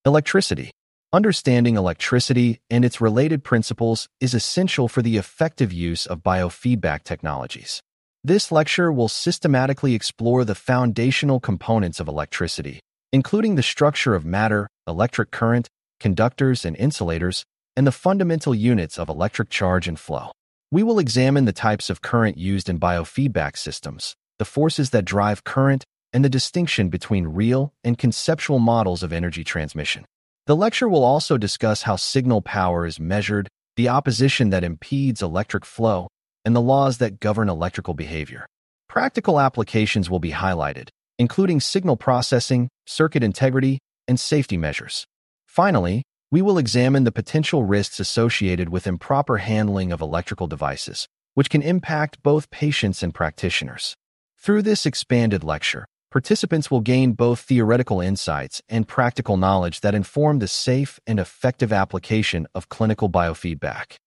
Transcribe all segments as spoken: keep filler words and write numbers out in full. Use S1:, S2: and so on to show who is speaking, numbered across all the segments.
S1: Electricity. Understanding electricity and its related principles is essential for the effective use of biofeedback technologies. This lecture will systematically explore the foundational components of electricity, including the structure of matter, electric current, conductors and insulators, and the fundamental units of electric charge and flow. We will examine the types of current used in biofeedback systems, the forces that drive current, and the distinction between real and conceptual models of energy transmission. The lecture will also discuss how signal power is measured, the opposition that impedes electric flow, and the laws that govern electrical behavior. Practical applications will be highlighted, including signal processing, circuit integrity, and safety measures. Finally, we will examine the potential risks associated with improper handling of electrical devices, which can impact both patients and practitioners. Through this expanded lecture, participants will gain both theoretical insights and practical knowledge that inform the safe and effective application of clinical biofeedback.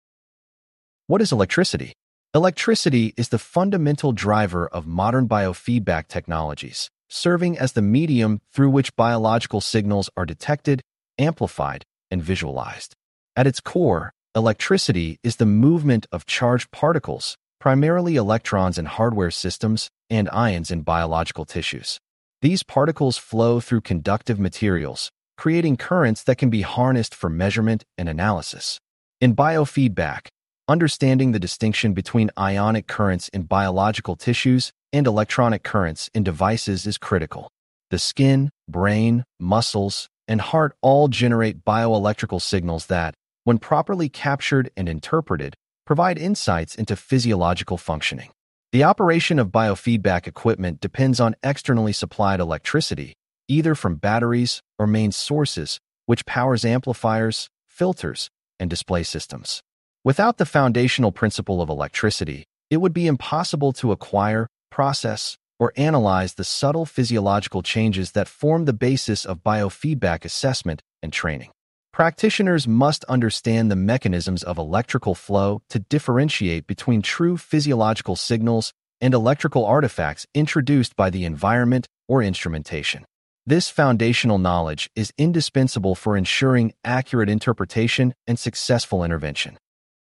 S1: What is electricity? Electricity is the fundamental driver of modern biofeedback technologies, serving as the medium through which biological signals are detected, amplified, and visualized. At its core, electricity is the movement of charged particles, primarily electrons in hardware systems and ions in biological tissues. These particles flow through conductive materials, creating currents that can be harnessed for measurement and analysis. In biofeedback, understanding the distinction between ionic currents in biological tissues and electronic currents in devices is critical. The skin, brain, muscles, and heart all generate bioelectrical signals that, when properly captured and interpreted, provide insights into physiological functioning. The operation of biofeedback equipment depends on externally supplied electricity, either from batteries or main sources, which powers amplifiers, filters, and display systems. Without the foundational principle of electricity, it would be impossible to acquire, process, or analyze the subtle physiological changes that form the basis of biofeedback assessment and training. Practitioners must understand the mechanisms of electrical flow to differentiate between true physiological signals and electrical artifacts introduced by the environment or instrumentation. This foundational knowledge is indispensable for ensuring accurate interpretation and successful intervention.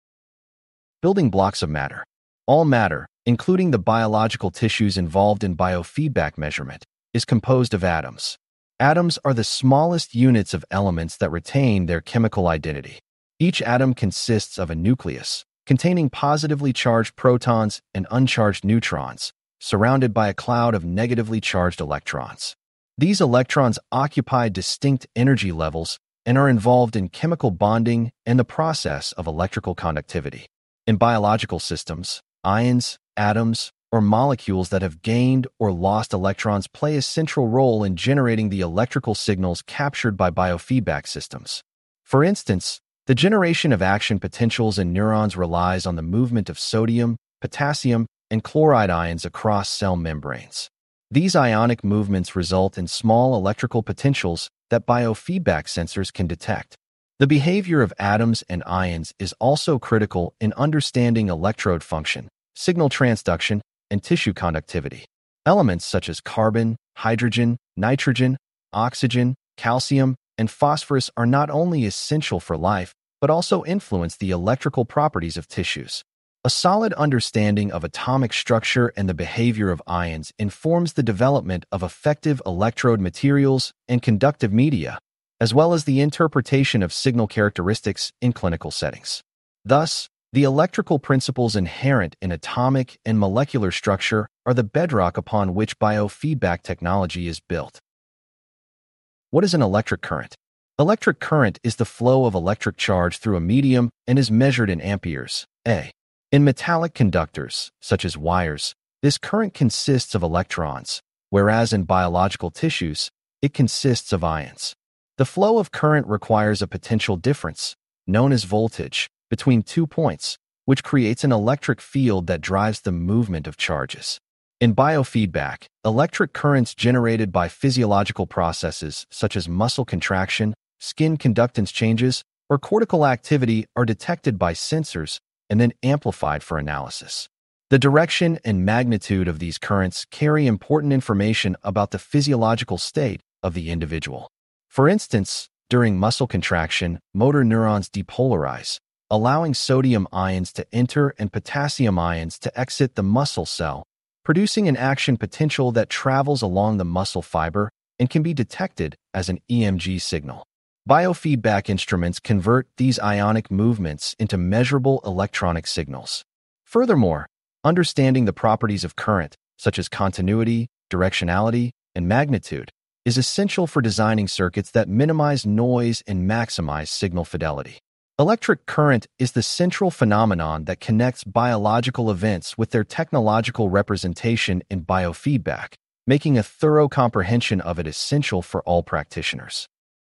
S1: Building blocks of matter. All matter, including the biological tissues involved in biofeedback measurement, is composed of atoms. Atoms are the smallest units of elements that retain their chemical identity. Each atom consists of a nucleus, containing positively charged protons and uncharged neutrons, surrounded by a cloud of negatively charged electrons. These electrons occupy distinct energy levels and are involved in chemical bonding and the process of electrical conductivity. In biological systems, ions, atoms, or molecules that have gained or lost electrons play a central role in generating the electrical signals captured by biofeedback systems. For instance, the generation of action potentials in neurons relies on the movement of sodium, potassium, and chloride ions across cell membranes. These ionic movements result in small electrical potentials that biofeedback sensors can detect. The behavior of atoms and ions is also critical in understanding electrode function, signal transduction, and tissue conductivity. Elements such as carbon, hydrogen, nitrogen, oxygen, calcium, and phosphorus are not only essential for life, but also influence the electrical properties of tissues. A solid understanding of atomic structure and the behavior of ions informs the development of effective electrode materials and conductive media, as well as the interpretation of signal characteristics in clinical settings. Thus, the electrical principles inherent in atomic and molecular structure are the bedrock upon which biofeedback technology is built. What is an electric current? Electric current is the flow of electric charge through a medium and is measured in amperes, A. In metallic conductors, such as wires, this current consists of electrons, whereas in biological tissues, it consists of ions. The flow of current requires a potential difference, known as voltage, between two points, which creates an electric field that drives the movement of charges. In biofeedback, electric currents generated by physiological processes such as muscle contraction, skin conductance changes, or cortical activity are detected by sensors and then amplified for analysis. The direction and magnitude of these currents carry important information about the physiological state of the individual. For instance, during muscle contraction, motor neurons depolarize, allowing sodium ions to enter and potassium ions to exit the muscle cell, producing an action potential that travels along the muscle fiber and can be detected as an E M G signal. Biofeedback instruments convert these ionic movements into measurable electronic signals. Furthermore, understanding the properties of current, such as continuity, directionality, and magnitude, is essential for designing circuits that minimize noise and maximize signal fidelity. Electric current is the central phenomenon that connects biological events with their technological representation in biofeedback, making a thorough comprehension of it essential for all practitioners.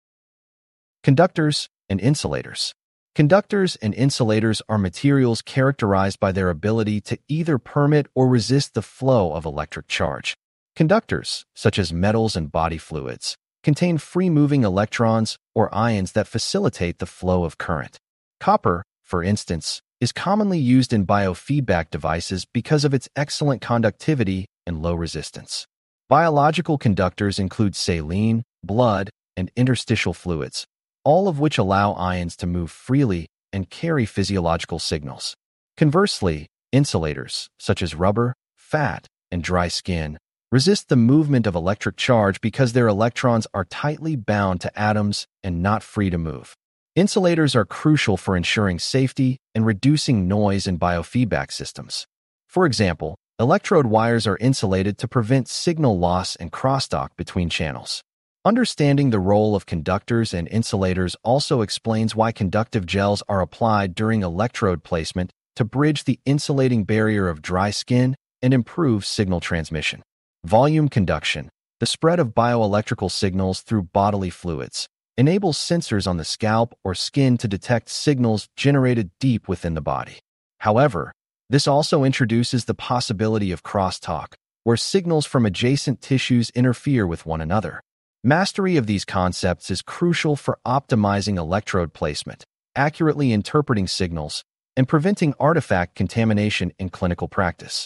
S1: Conductors and insulators. Conductors and insulators are materials characterized by their ability to either permit or resist the flow of electric charge. Conductors, such as metals and body fluids, contain free-moving electrons or ions that facilitate the flow of current. Copper, for instance, is commonly used in biofeedback devices because of its excellent conductivity and low resistance. Biological conductors include saline, blood, and interstitial fluids, all of which allow ions to move freely and carry physiological signals. Conversely, insulators, such as rubber, fat, and dry skin, resist the movement of electric charge because their electrons are tightly bound to atoms and not free to move. Insulators are crucial for ensuring safety and reducing noise in biofeedback systems. For example, electrode wires are insulated to prevent signal loss and crosstalk between channels. Understanding the role of conductors and insulators also explains why conductive gels are applied during electrode placement to bridge the insulating barrier of dry skin and improve signal transmission. Volume conduction, the spread of bioelectrical signals through bodily fluids, enables sensors on the scalp or skin to detect signals generated deep within the body. However, this also introduces the possibility of crosstalk, where signals from adjacent tissues interfere with one another. Mastery of these concepts is crucial for optimizing electrode placement, accurately interpreting signals, and preventing artifact contamination in clinical practice.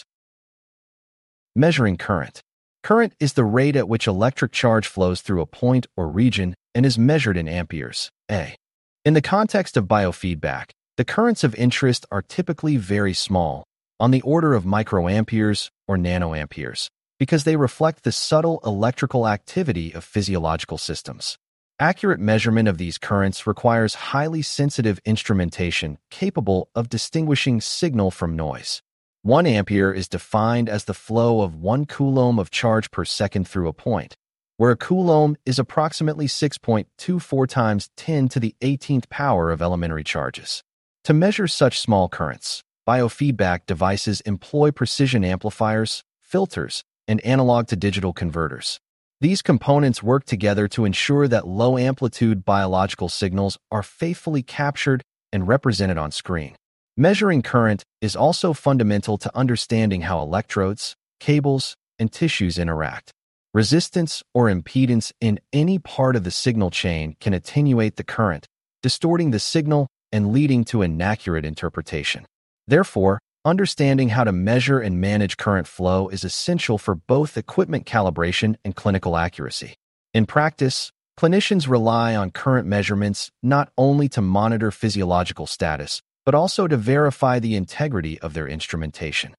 S1: Measuring current. Current is the rate at which electric charge flows through a point or region and is measured in amperes, A. In the context of biofeedback, the currents of interest are typically very small, on the order of microamperes or nanoamperes, because they reflect the subtle electrical activity of physiological systems. Accurate measurement of these currents requires highly sensitive instrumentation capable of distinguishing signal from noise. One ampere is defined as the flow of one coulomb of charge per second through a point, where a coulomb is approximately six point two four times ten to the eighteenth power of elementary charges. To measure such small currents, biofeedback devices employ precision amplifiers, filters, and analog-to-digital converters. These components work together to ensure that low-amplitude biological signals are faithfully captured and represented on screen. Measuring current is also fundamental to understanding how electrodes, cables, and tissues interact. Resistance or impedance in any part of the signal chain can attenuate the current, distorting the signal and leading to inaccurate interpretation. Therefore, understanding how to measure and manage current flow is essential for both equipment calibration and clinical accuracy. In practice, clinicians rely on current measurements not only to monitor physiological status, but also to verify the integrity of their instrumentation.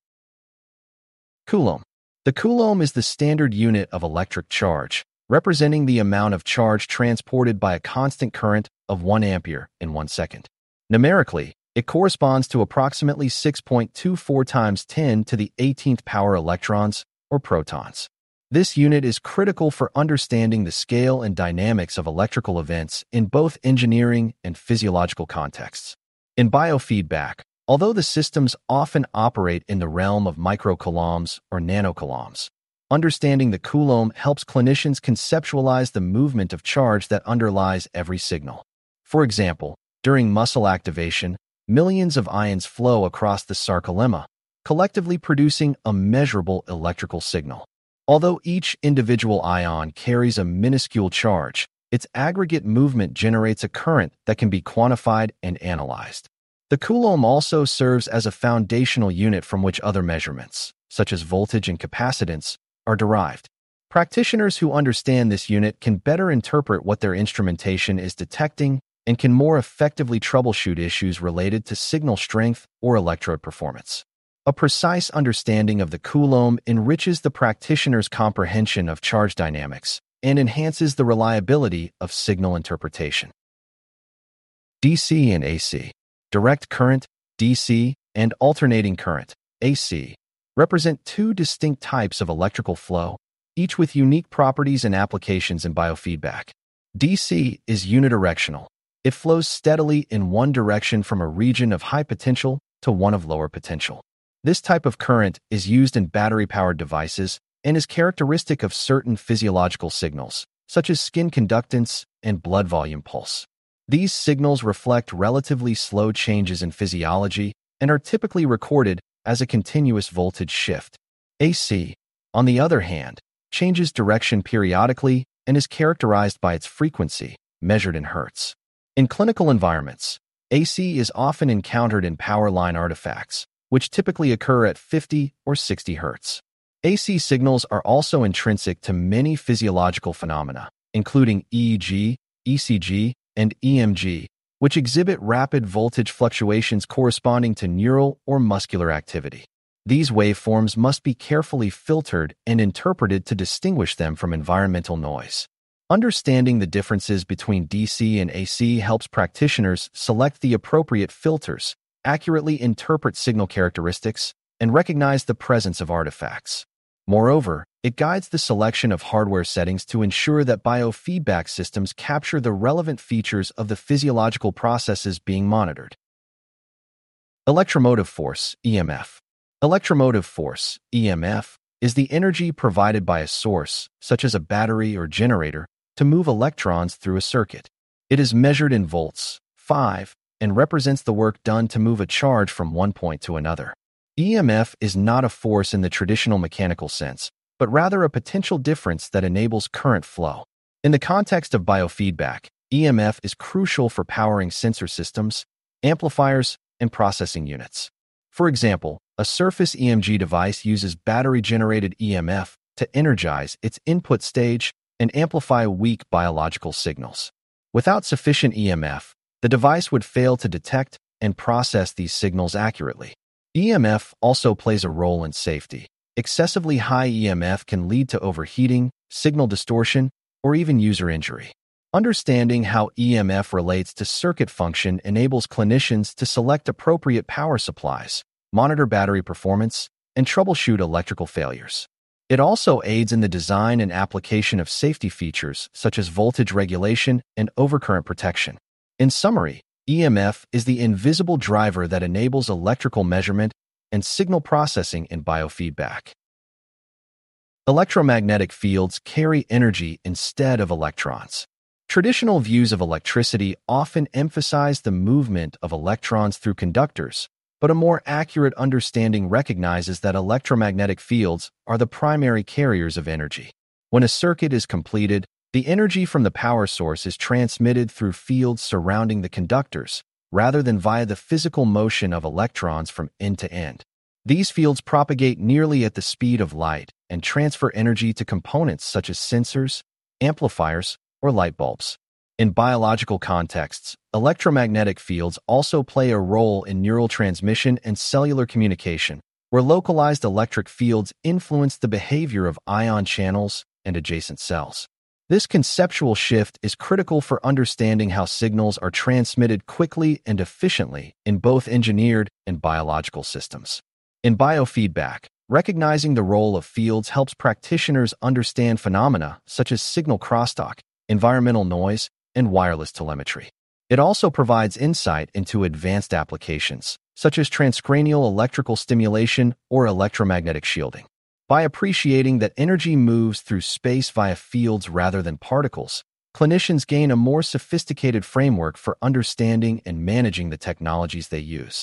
S1: Coulomb. The coulomb is the standard unit of electric charge, representing the amount of charge transported by a constant current of one ampere in one second. Numerically, it corresponds to approximately six point two four times ten to the eighteenth power electrons, or protons. This unit is critical for understanding the scale and dynamics of electrical events in both engineering and physiological contexts. In biofeedback, although the systems often operate in the realm of microcoulombs or nanocoulombs, understanding the coulomb helps clinicians conceptualize the movement of charge that underlies every signal. For example, during muscle activation, millions of ions flow across the sarcolemma, collectively producing a measurable electrical signal. Although each individual ion carries a minuscule charge, its aggregate movement generates a current that can be quantified and analyzed. The coulomb also serves as a foundational unit from which other measurements, such as voltage and capacitance, are derived. Practitioners who understand this unit can better interpret what their instrumentation is detecting and can more effectively troubleshoot issues related to signal strength or electrode performance. A precise understanding of the Coulomb enriches the practitioner's comprehension of charge dynamics and enhances the reliability of signal interpretation. D C and A C. Direct current, D C, and alternating current, A C, represent two distinct types of electrical flow, each with unique properties and applications in biofeedback. D C is unidirectional. It flows steadily in one direction from a region of high potential to one of lower potential. This type of current is used in battery-powered devices and is characteristic of certain physiological signals, such as skin conductance and blood volume pulse. These signals reflect relatively slow changes in physiology and are typically recorded as a continuous voltage shift. A C, on the other hand, changes direction periodically and is characterized by its frequency, measured in hertz. In clinical environments, A C is often encountered in power line artifacts, which typically occur at fifty or sixty hertz. A C signals are also intrinsic to many physiological phenomena, including E E G, E C G, and E M G, which exhibit rapid voltage fluctuations corresponding to neural or muscular activity. These waveforms must be carefully filtered and interpreted to distinguish them from environmental noise. Understanding the differences between D C and A C helps practitioners select the appropriate filters, accurately interpret signal characteristics, and recognize the presence of artifacts. Moreover, it guides the selection of hardware settings to ensure that biofeedback systems capture the relevant features of the physiological processes being monitored. Electromotive force, E M F. Electromotive force, E M F, is the energy provided by a source, such as a battery or generator, to move electrons through a circuit. It is measured in volts, five, and represents the work done to move a charge from one point to another. E M F is not a force in the traditional mechanical sense, but rather a potential difference that enables current flow. In the context of biofeedback, E M F is crucial for powering sensor systems, amplifiers, and processing units. For example, a surface E M G device uses battery-generated E M F to energize its input stage and amplify weak biological signals. Without sufficient E M F, the device would fail to detect and process these signals accurately. E M F also plays a role in safety. Excessively high E M F can lead to overheating, signal distortion, or even user injury. Understanding how E M F relates to circuit function enables clinicians to select appropriate power supplies, monitor battery performance, and troubleshoot electrical failures. It also aids in the design and application of safety features such as voltage regulation and overcurrent protection. In summary, E M F is the invisible driver that enables electrical measurement and signal processing in biofeedback. Electromagnetic fields carry energy instead of electrons. Traditional views of electricity often emphasize the movement of electrons through conductors, but a more accurate understanding recognizes that electromagnetic fields are the primary carriers of energy. When a circuit is completed, the energy from the power source is transmitted through fields surrounding the conductors, rather than via the physical motion of electrons from end to end. These fields propagate nearly at the speed of light and transfer energy to components such as sensors, amplifiers, or light bulbs. In biological contexts, electromagnetic fields also play a role in neural transmission and cellular communication, where localized electric fields influence the behavior of ion channels and adjacent cells. This conceptual shift is critical for understanding how signals are transmitted quickly and efficiently in both engineered and biological systems. In biofeedback, recognizing the role of fields helps practitioners understand phenomena such as signal crosstalk, environmental noise, and wireless telemetry. It also provides insight into advanced applications, such as transcranial electrical stimulation or electromagnetic shielding. By appreciating that energy moves through space via fields rather than particles, clinicians gain a more sophisticated framework for understanding and managing the technologies they use.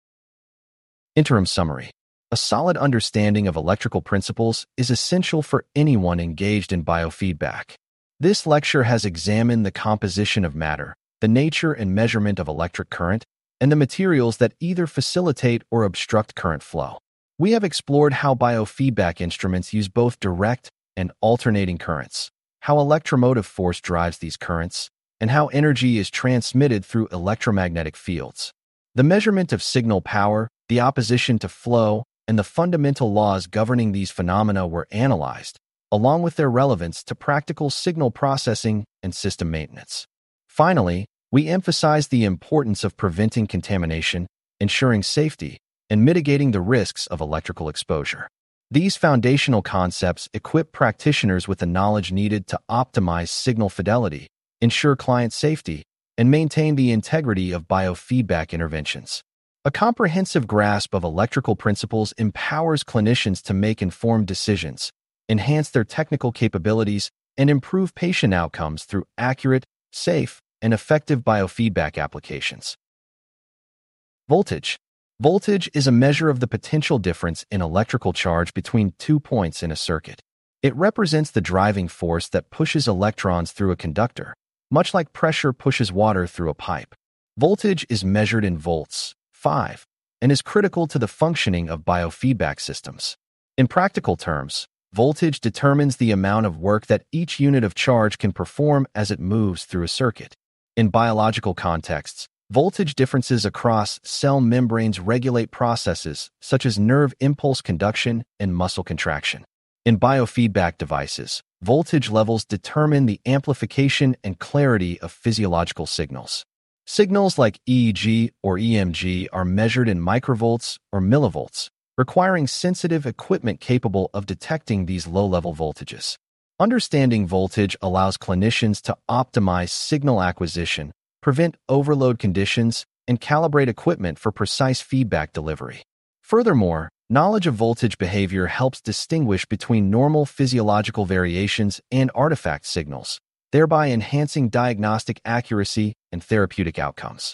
S1: Interim summary. A solid understanding of electrical principles is essential for anyone engaged in biofeedback. This lecture has examined the composition of matter, the nature and measurement of electric current, and the materials that either facilitate or obstruct current flow. We have explored how biofeedback instruments use both direct and alternating currents, how electromotive force drives these currents, and how energy is transmitted through electromagnetic fields. The measurement of signal power, the opposition to flow, and the fundamental laws governing these phenomena were analyzed, along with their relevance to practical signal processing and system maintenance. Finally, we emphasize the importance of preventing contamination, ensuring safety, and mitigating the risks of electrical exposure. These foundational concepts equip practitioners with the knowledge needed to optimize signal fidelity, ensure client safety, and maintain the integrity of biofeedback interventions. A comprehensive grasp of electrical principles empowers clinicians to make informed decisions, enhance their technical capabilities, and improve patient outcomes through accurate, safe, and effective biofeedback applications. Voltage. Voltage is a measure of the potential difference in electrical charge between two points in a circuit. It represents the driving force that pushes electrons through a conductor, much like pressure pushes water through a pipe. Voltage is measured in volts, five, and is critical to the functioning of biofeedback systems. In practical terms, voltage determines the amount of work that each unit of charge can perform as it moves through a circuit. In biological contexts, voltage differences across cell membranes regulate processes such as nerve impulse conduction and muscle contraction. In biofeedback devices, voltage levels determine the amplification and clarity of physiological signals. Signals like E E G or E M G are measured in microvolts or millivolts, requiring sensitive equipment capable of detecting these low-level voltages. Understanding voltage allows clinicians to optimize signal acquisition, prevent overload conditions, and calibrate equipment for precise feedback delivery. Furthermore, knowledge of voltage behavior helps distinguish between normal physiological variations and artifact signals, thereby enhancing diagnostic accuracy and therapeutic outcomes.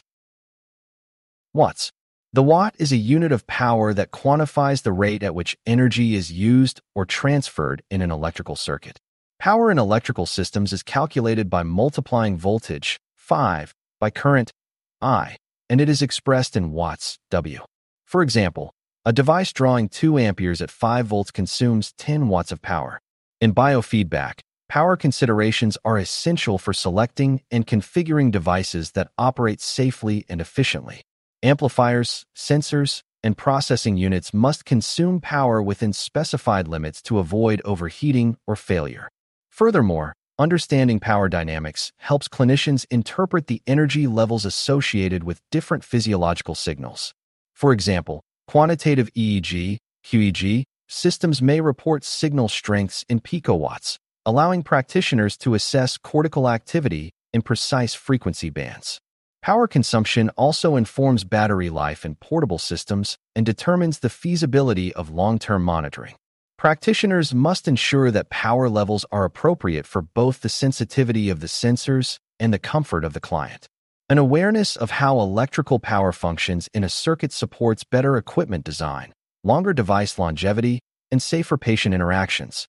S1: Watts. The watt is a unit of power that quantifies the rate at which energy is used or transferred in an electrical circuit. Power in electrical systems is calculated by multiplying voltage, five, by current, I, and it is expressed in watts, W. For example, a device drawing two amperes at five volts consumes ten watts of power. In biofeedback, power considerations are essential for selecting and configuring devices that operate safely and efficiently. Amplifiers, sensors, and processing units must consume power within specified limits to avoid overheating or failure. Furthermore, understanding power dynamics helps clinicians interpret the energy levels associated with different physiological signals. For example, quantitative E E G, Q E G, systems may report signal strengths in picowatts, allowing practitioners to assess cortical activity in precise frequency bands. Power consumption also informs battery life in portable systems and determines the feasibility of long-term monitoring. Practitioners must ensure that power levels are appropriate for both the sensitivity of the sensors and the comfort of the client. An awareness of how electrical power functions in a circuit supports better equipment design, longer device longevity, and safer patient interactions.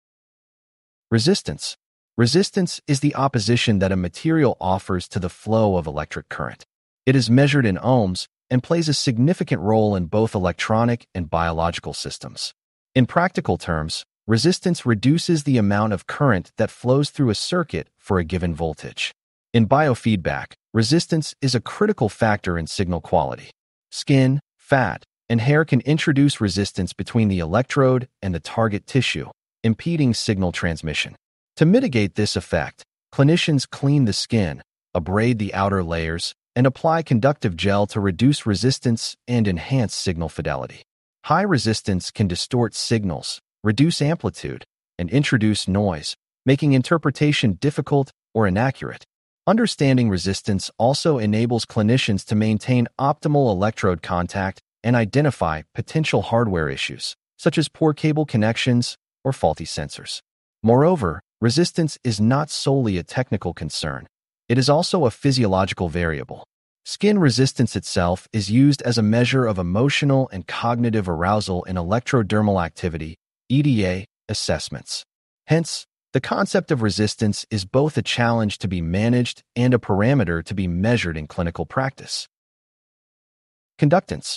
S1: Resistance. Resistance is the opposition that a material offers to the flow of electric current. It is measured in ohms and plays a significant role in both electronic and biological systems. In practical terms, resistance reduces the amount of current that flows through a circuit for a given voltage. In biofeedback, resistance is a critical factor in signal quality. Skin, fat, and hair can introduce resistance between the electrode and the target tissue, impeding signal transmission. To mitigate this effect, clinicians clean the skin, abrade the outer layers, and apply conductive gel to reduce resistance and enhance signal fidelity. High resistance can distort signals, reduce amplitude, and introduce noise, making interpretation difficult or inaccurate. Understanding resistance also enables clinicians to maintain optimal electrode contact and identify potential hardware issues, such as poor cable connections or faulty sensors. Moreover, resistance is not solely a technical concern. It is also a physiological variable. Skin resistance itself is used as a measure of emotional and cognitive arousal in electrodermal activity, E D A, assessments. Hence, the concept of resistance is both a challenge to be managed and a parameter to be measured in clinical practice. Conductance.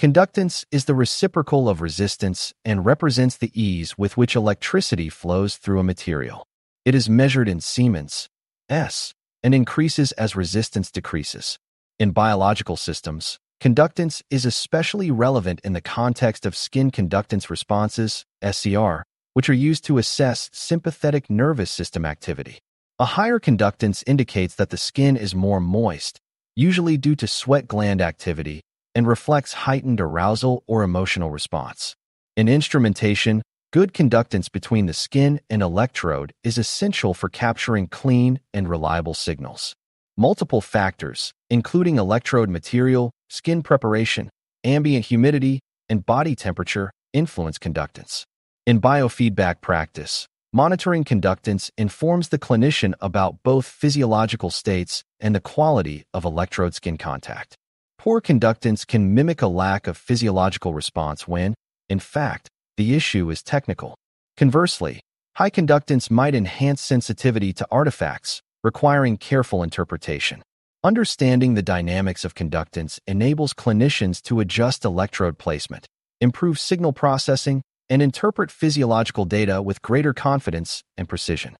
S1: Conductance is the reciprocal of resistance and represents the ease with which electricity flows through a material. It is measured in Siemens, S, and increases as resistance decreases. In biological systems, conductance is especially relevant in the context of skin conductance responses, S C R, which are used to assess sympathetic nervous system activity. A higher conductance indicates that the skin is more moist, usually due to sweat gland activity, and reflects heightened arousal or emotional response. In instrumentation, good conductance between the skin and electrode is essential for capturing clean and reliable signals. Multiple factors, including electrode material, skin preparation, ambient humidity, and body temperature, influence conductance. In biofeedback practice, monitoring conductance informs the clinician about both physiological states and the quality of electrode skin contact. Poor conductance can mimic a lack of physiological response when, in fact, the issue is technical. Conversely, high conductance might enhance sensitivity to artifacts, requiring careful interpretation. Understanding the dynamics of conductance enables clinicians to adjust electrode placement, improve signal processing, and interpret physiological data with greater confidence and precision.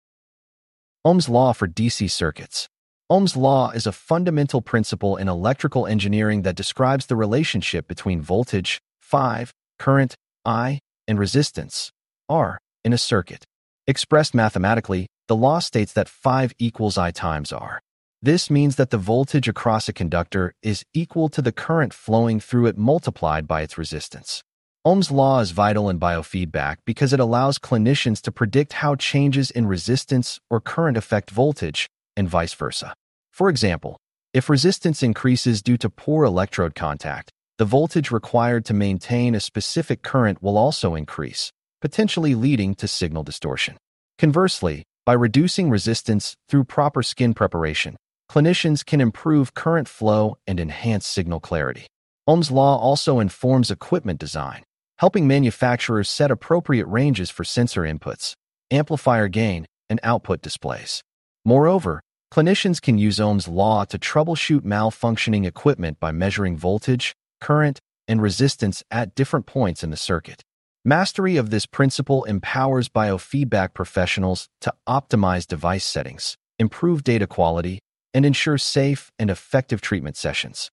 S1: Ohm's law for D C circuits. Ohm's law is a fundamental principle in electrical engineering that describes the relationship between voltage, phi, current, I, and resistance, R, in a circuit. Expressed mathematically, the law states that phi equals I times R. This means that the voltage across a conductor is equal to the current flowing through it multiplied by its resistance. Ohm's law is vital in biofeedback because it allows clinicians to predict how changes in resistance or current affect voltage, and vice versa. For example, if resistance increases due to poor electrode contact, the voltage required to maintain a specific current will also increase, potentially leading to signal distortion. Conversely, by reducing resistance through proper skin preparation, clinicians can improve current flow and enhance signal clarity. Ohm's law also informs equipment design, helping manufacturers set appropriate ranges for sensor inputs, amplifier gain, and output displays. Moreover, clinicians can use Ohm's law to troubleshoot malfunctioning equipment by measuring voltage, current, and resistance at different points in the circuit. Mastery of this principle empowers biofeedback professionals to optimize device settings, improve data quality, and ensure safe and effective treatment sessions.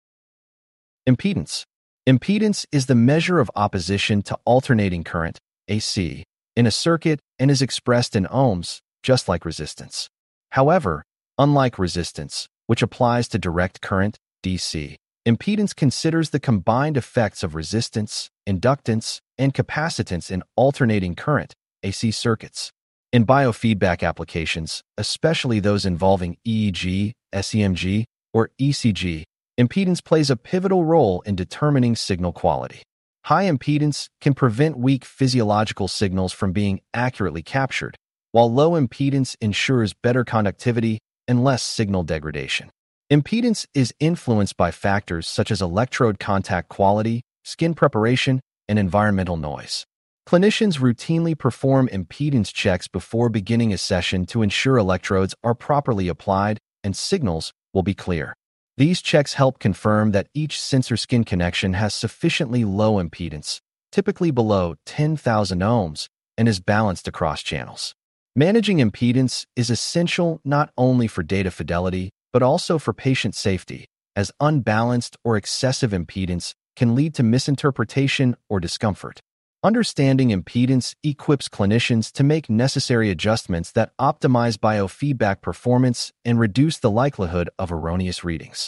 S1: Impedance. Impedance is the measure of opposition to alternating current, A C, in a circuit and is expressed in ohms, just like resistance. However, unlike resistance, which applies to direct current, D C, impedance considers the combined effects of resistance, inductance, and capacitance in alternating current, A C circuits. In biofeedback applications, especially those involving E E G, S E M G, or E C G, impedance plays a pivotal role in determining signal quality. High impedance can prevent weak physiological signals from being accurately captured, while low impedance ensures better conductivity and less signal degradation. Impedance is influenced by factors such as electrode contact quality, skin preparation, and environmental noise. Clinicians routinely perform impedance checks before beginning a session to ensure electrodes are properly applied and signals will be clear. These checks help confirm that each sensor skin connection has sufficiently low impedance, typically below ten thousand ohms, and is balanced across channels. Managing impedance is essential not only for data fidelity, but also for patient safety, as unbalanced or excessive impedance can lead to misinterpretation or discomfort. Understanding impedance equips clinicians to make necessary adjustments that optimize biofeedback performance and reduce the likelihood of erroneous readings.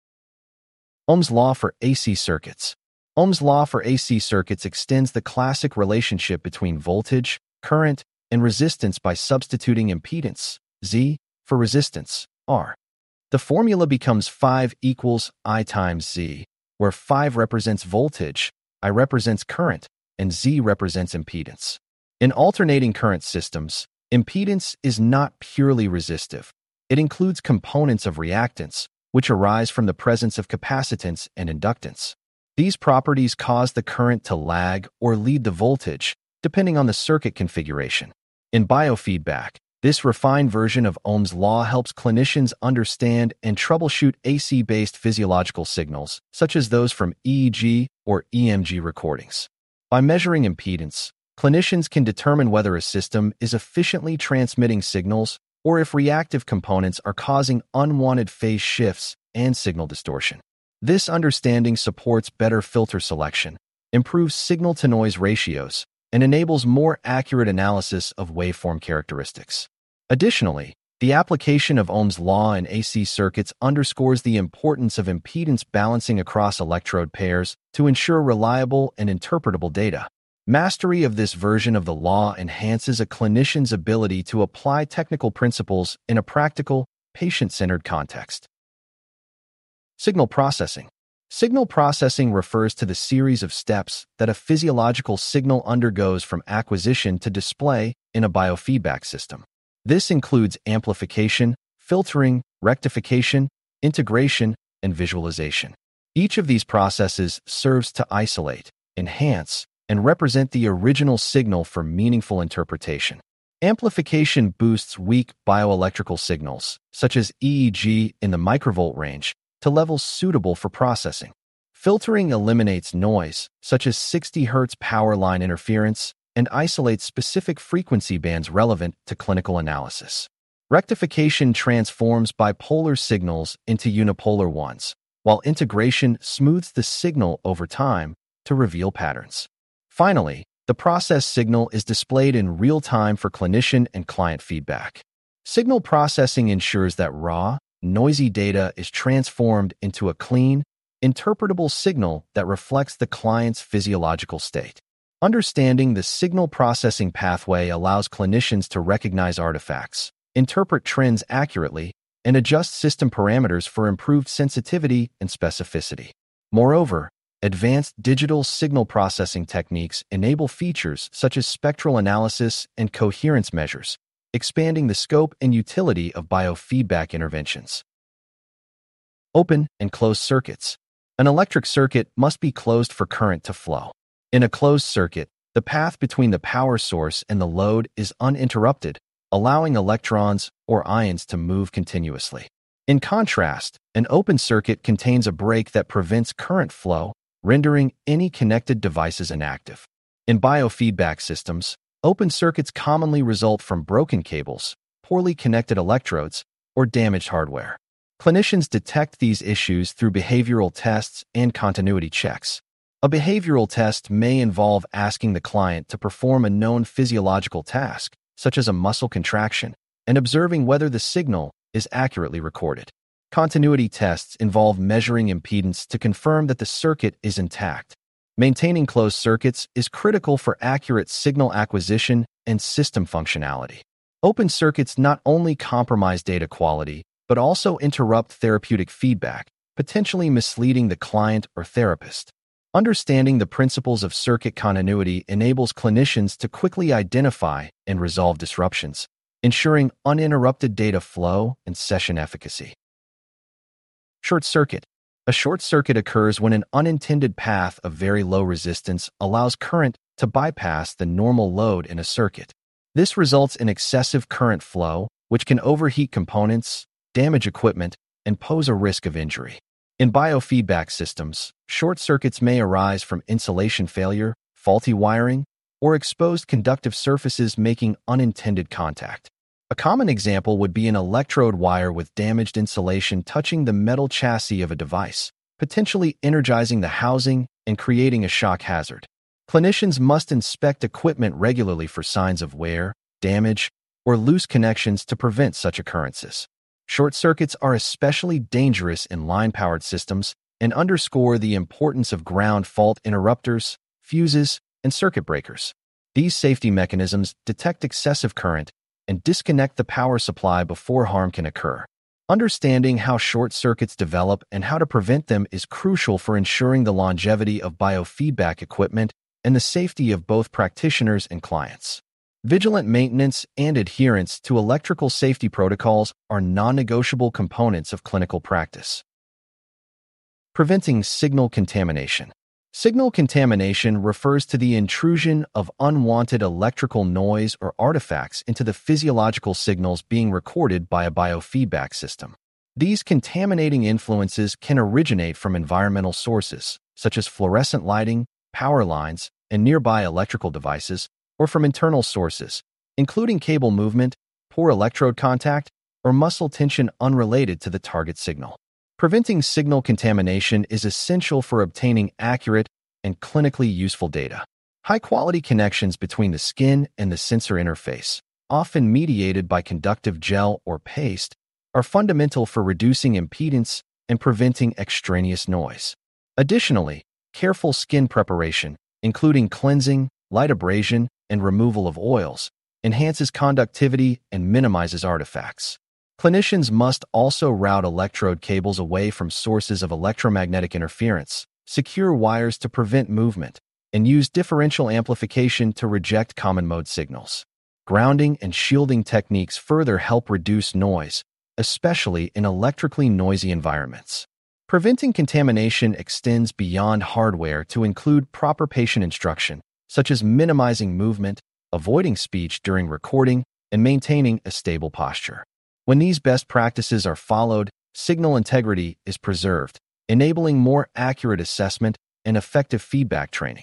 S1: Ohm's law for A C circuits. Ohm's law for A C circuits extends the classic relationship between voltage, current, and resistance by substituting impedance, Z, for resistance, R. The formula becomes phi equals I times Z, where phi represents voltage, I represents current, and Z represents impedance. In alternating current systems, impedance is not purely resistive. It includes components of reactance, which arise from the presence of capacitance and inductance. These properties cause the current to lag or lead the voltage, depending on the circuit configuration. In biofeedback, This refined version of Ohm's law helps clinicians understand and troubleshoot A C-based physiological signals, such as those from E E G or E M G recordings. By measuring impedance, clinicians can determine whether a system is efficiently transmitting signals or if reactive components are causing unwanted phase shifts and signal distortion. This understanding supports better filter selection, improves signal-to-noise ratios, and enables more accurate analysis of waveform characteristics. Additionally, the application of Ohm's law in A C circuits underscores the importance of impedance balancing across electrode pairs to ensure reliable and interpretable data. Mastery of this version of the law enhances a clinician's ability to apply technical principles in a practical, patient-centered context. Signal processing. Signal processing refers to the series of steps that a physiological signal undergoes from acquisition to display in a biofeedback system. This includes amplification, filtering, rectification, integration, and visualization. Each of these processes serves to isolate, enhance, and represent the original signal for meaningful interpretation. Amplification boosts weak bioelectrical signals, such as E E G in the microvolt range, to levels suitable for processing. Filtering eliminates noise, such as sixty hertz power line interference, and isolates specific frequency bands relevant to clinical analysis. Rectification transforms bipolar signals into unipolar ones, while integration smooths the signal over time to reveal patterns. Finally, the processed signal is displayed in real time for clinician and client feedback. Signal processing ensures that raw, noisy data is transformed into a clean, interpretable signal that reflects the client's physiological state. Understanding the signal processing pathway allows clinicians to recognize artifacts, interpret trends accurately, and adjust system parameters for improved sensitivity and specificity. Moreover, advanced digital signal processing techniques enable features such as spectral analysis and coherence measures, expanding the scope and utility of biofeedback interventions. Open and closed circuits. An electric circuit must be closed for current to flow. In a closed circuit, the path between the power source and the load is uninterrupted, allowing electrons or ions to move continuously. In contrast, an open circuit contains a break that prevents current flow, rendering any connected devices inactive. In biofeedback systems, open circuits commonly result from broken cables, poorly connected electrodes, or damaged hardware. Clinicians detect these issues through behavioral tests and continuity checks. A behavioral test may involve asking the client to perform a known physiological task, such as a muscle contraction, and observing whether the signal is accurately recorded. Continuity tests involve measuring impedance to confirm that the circuit is intact. Maintaining closed circuits is critical for accurate signal acquisition and system functionality. Open circuits not only compromise data quality, but also interrupt therapeutic feedback, potentially misleading the client or therapist. Understanding the principles of circuit continuity enables clinicians to quickly identify and resolve disruptions, ensuring uninterrupted data flow and session efficacy. Short circuit. A short circuit occurs when an unintended path of very low resistance allows current to bypass the normal load in a circuit. This results in excessive current flow, which can overheat components, damage equipment, and pose a risk of injury. In biofeedback systems, short circuits may arise from insulation failure, faulty wiring, or exposed conductive surfaces making unintended contact. A common example would be an electrode wire with damaged insulation touching the metal chassis of a device, potentially energizing the housing and creating a shock hazard. Clinicians must inspect equipment regularly for signs of wear, damage, or loose connections to prevent such occurrences. Short circuits are especially dangerous in line-powered systems and underscore the importance of ground fault interrupters, fuses, and circuit breakers. These safety mechanisms detect excessive current and disconnect the power supply before harm can occur. Understanding how short circuits develop and how to prevent them is crucial for ensuring the longevity of biofeedback equipment and the safety of both practitioners and clients. Vigilant maintenance and adherence to electrical safety protocols are non-negotiable components of clinical practice. Preventing signal contamination. Signal contamination refers to the intrusion of unwanted electrical noise or artifacts into the physiological signals being recorded by a biofeedback system. These contaminating influences can originate from environmental sources, such as fluorescent lighting, power lines, and nearby electrical devices, or from internal sources, including cable movement, poor electrode contact, or muscle tension unrelated to the target signal. Preventing signal contamination is essential for obtaining accurate and clinically useful data. High-quality connections between the skin and the sensor interface, often mediated by conductive gel or paste, are fundamental for reducing impedance and preventing extraneous noise. Additionally, careful skin preparation, including cleansing, light abrasion, and removal of oils, enhances conductivity and minimizes artifacts. Clinicians must also route electrode cables away from sources of electromagnetic interference, secure wires to prevent movement, and use differential amplification to reject common-mode signals. Grounding and shielding techniques further help reduce noise, especially in electrically noisy environments. Preventing contamination extends beyond hardware to include proper patient instruction, such as minimizing movement, avoiding speech during recording, and maintaining a stable posture. When these best practices are followed, signal integrity is preserved, enabling more accurate assessment and effective feedback training.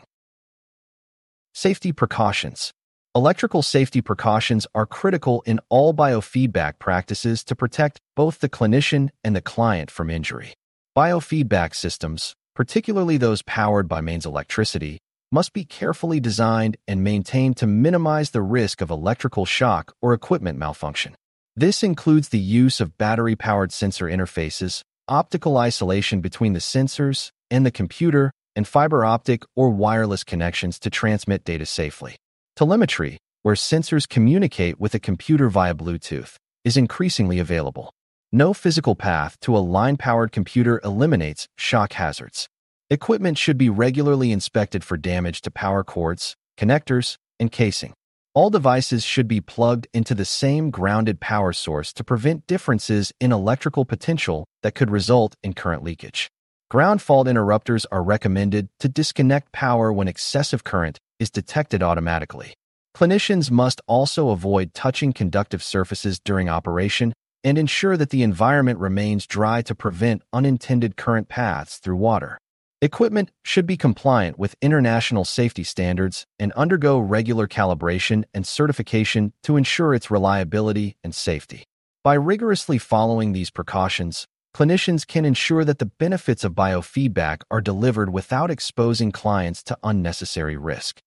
S1: Safety precautions. Electrical safety precautions are critical in all biofeedback practices to protect both the clinician and the client from injury. Biofeedback systems, particularly those powered by mains electricity, must be carefully designed and maintained to minimize the risk of electrical shock or equipment malfunction. This includes the use of battery-powered sensor interfaces, optical isolation between the sensors and the computer, and fiber optic or wireless connections to transmit data safely. Telemetry, where sensors communicate with a computer via Bluetooth, is increasingly available. No physical path to a line-powered computer eliminates shock hazards. Equipment should be regularly inspected for damage to power cords, connectors, and casing. All devices should be plugged into the same grounded power source to prevent differences in electrical potential that could result in current leakage. Ground fault interrupters are recommended to disconnect power when excessive current is detected automatically. Clinicians must also avoid touching conductive surfaces during operation and ensure that the environment remains dry to prevent unintended current paths through water. Equipment should be compliant with international safety standards and undergo regular calibration and certification to ensure its reliability and safety. By rigorously following these precautions, clinicians can ensure that the benefits of biofeedback are delivered without exposing clients to unnecessary risk.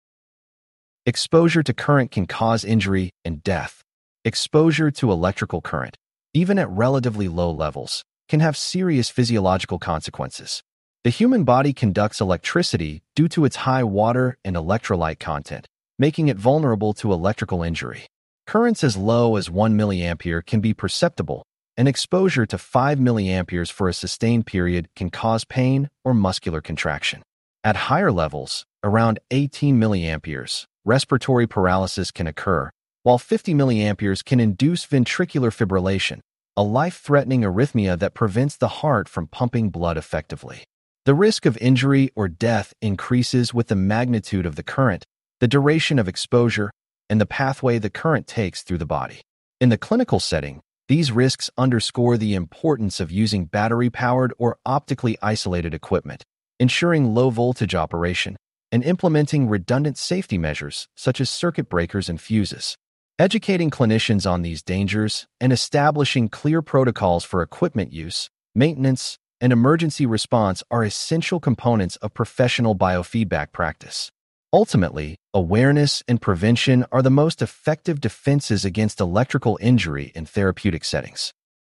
S1: Exposure to current can cause injury and death. Exposure to electrical current, even at relatively low levels, can have serious physiological consequences. The human body conducts electricity due to its high water and electrolyte content, making it vulnerable to electrical injury. Currents as low as one milliampere can be perceptible, and exposure to five milliamperes for a sustained period can cause pain or muscular contraction. At higher levels, around eighteen milliamperes, respiratory paralysis can occur, while fifty milliamperes can induce ventricular fibrillation, a life-threatening arrhythmia that prevents the heart from pumping blood effectively. The risk of injury or death increases with the magnitude of the current, the duration of exposure, and the pathway the current takes through the body. In the clinical setting, these risks underscore the importance of using battery-powered or optically isolated equipment, ensuring low-voltage operation, and implementing redundant safety measures such as circuit breakers and fuses. Educating clinicians on these dangers and establishing clear protocols for equipment use, maintenance, and emergency response are essential components of professional biofeedback practice. Ultimately, awareness and prevention are the most effective defenses against electrical injury in therapeutic settings.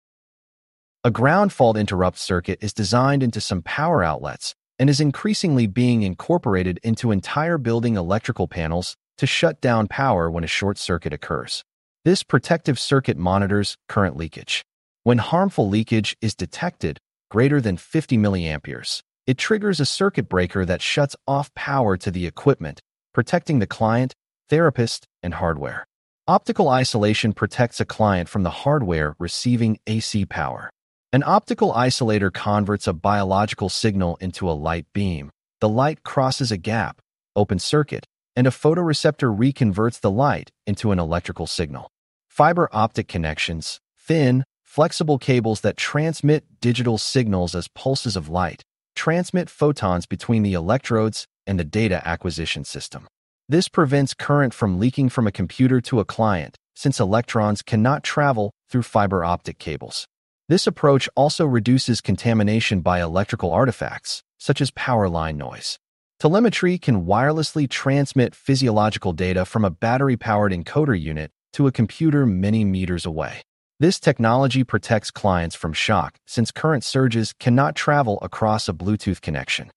S1: A ground fault interrupt circuit is designed into some power outlets and is increasingly being incorporated into entire building electrical panels to shut down power when a short circuit occurs. This protective circuit monitors current leakage. When harmful leakage is detected greater than fifty milliamperes, it triggers a circuit breaker that shuts off power to the equipment, protecting the client, therapist, and hardware. Optical isolation protects a client from the hardware receiving A C power. An optical isolator converts a biological signal into a light beam, the light crosses a gap, open circuit, and a photoreceptor reconverts the light into an electrical signal. Fiber optic connections, thin, flexible cables that transmit digital signals as pulses of light, transmit photons between the electrodes and the data acquisition system. This prevents current from leaking from a computer to a client, since electrons cannot travel through fiber optic cables. This approach also reduces contamination by electrical artifacts, such as power line noise. Telemetry can wirelessly transmit physiological data from a battery-powered encoder unit to a computer many meters away. This technology protects clients from shock, since current surges cannot travel across a Bluetooth connection.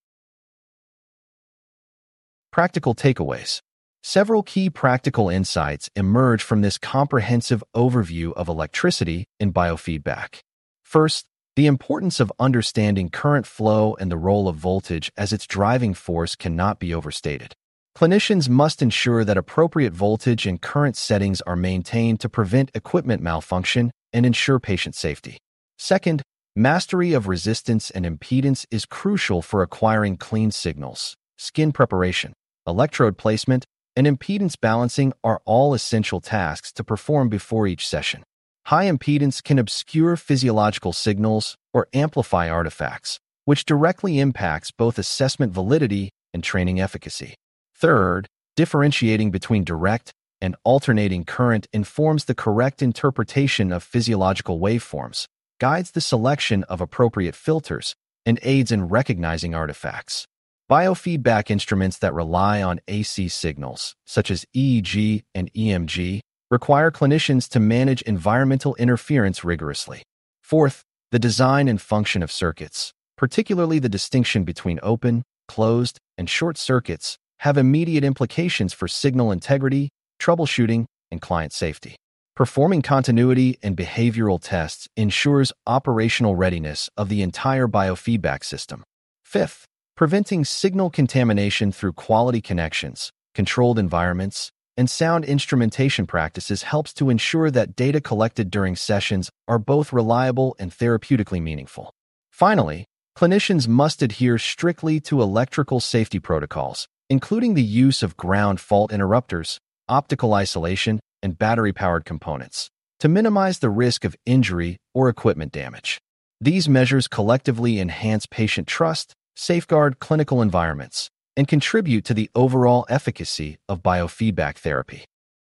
S1: Practical takeaways. Several key practical insights emerge from this comprehensive overview of electricity in biofeedback. First, the importance of understanding current flow and the role of voltage as its driving force cannot be overstated. Clinicians must ensure that appropriate voltage and current settings are maintained to prevent equipment malfunction and ensure patient safety. Second, mastery of resistance and impedance is crucial for acquiring clean signals. Skin preparation, electrode placement, and impedance balancing are all essential tasks to perform before each session. High impedance can obscure physiological signals or amplify artifacts, which directly impacts both assessment validity and training efficacy. Third, differentiating between direct and alternating current informs the correct interpretation of physiological waveforms, guides the selection of appropriate filters, and aids in recognizing artifacts. Biofeedback instruments that rely on A C signals, such as E E G and E M G, require clinicians to manage environmental interference rigorously. Fourth, the design and function of circuits, particularly the distinction between open, closed, and short circuits, have immediate implications for signal integrity, troubleshooting, and client safety. Performing continuity and behavioral tests ensures operational readiness of the entire biofeedback system. Fifth, preventing signal contamination through quality connections, controlled environments, and sound instrumentation practices helps to ensure that data collected during sessions are both reliable and therapeutically meaningful. Finally, clinicians must adhere strictly to electrical safety protocols, including the use of ground fault interrupters, optical isolation, and battery-powered components, to minimize the risk of injury or equipment damage. These measures collectively enhance patient trust, safeguard clinical environments, and contribute to the overall efficacy of biofeedback therapy.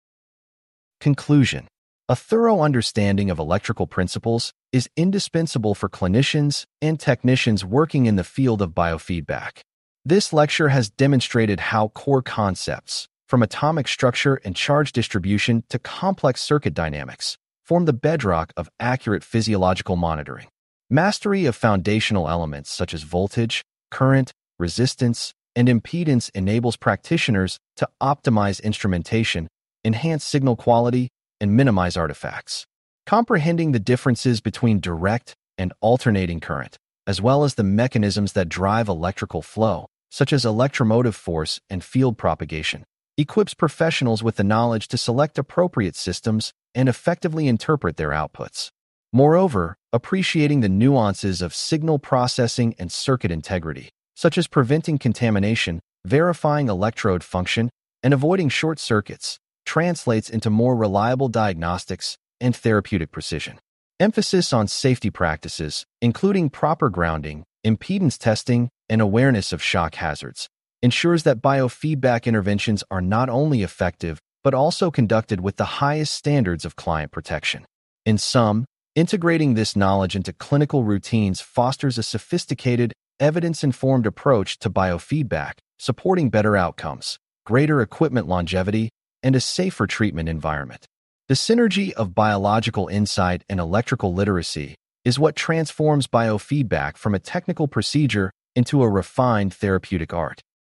S1: Conclusion. A thorough understanding of electrical principles is indispensable for clinicians and technicians working in the field of biofeedback. This lecture has demonstrated how core concepts, from atomic structure and charge distribution to complex circuit dynamics, form the bedrock of accurate physiological monitoring. Mastery of foundational elements such as voltage, current, resistance, and impedance enables practitioners to optimize instrumentation, enhance signal quality, and minimize artifacts. Comprehending the differences between direct and alternating current, as well as the mechanisms that drive electrical flow, such as electromotive force and field propagation, equips professionals with the knowledge to select appropriate systems and effectively interpret their outputs. Moreover, appreciating the nuances of signal processing and circuit integrity, such as preventing contamination, verifying electrode function, and avoiding short circuits, translates into more reliable diagnostics and therapeutic precision. Emphasis on safety practices, including proper grounding, impedance testing, and awareness of shock hazards, ensures that biofeedback interventions are not only effective, but also conducted with the highest standards of client protection. In sum, integrating this knowledge into clinical routines fosters a sophisticated, evidence-informed approach to biofeedback, supporting better outcomes, greater equipment longevity, and a safer treatment environment. The synergy of biological insight and electrical literacy is what transforms biofeedback from a technical procedure into a refined therapeutic art.